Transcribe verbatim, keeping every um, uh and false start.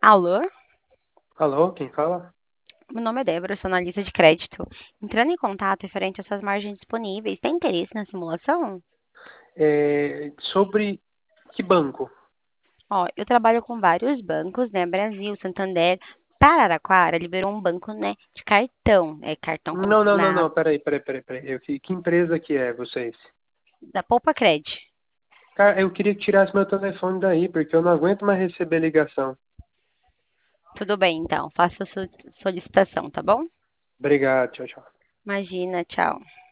Alô? Alô, quem fala? Meu nome é Débora, sou analista de crédito. Entrando em contato referente às suas margens disponíveis, tem interesse na simulação? É, sobre que banco? Ó, eu trabalho com vários bancos, né? Brasil, Santander. Para Araraquara, liberou um banco, né, de cartão, é cartão Não, não, não, não, consignado, peraí, peraí, peraí, peraí. Eu, que, que empresa que é vocês? da Poupa Cred. Cara, eu queria que tirasse meu telefone daí, porque eu não aguento mais receber ligação. Tudo bem, então, faça a sua solicitação, tá bom? Obrigado, tchau, tchau. Imagina, tchau.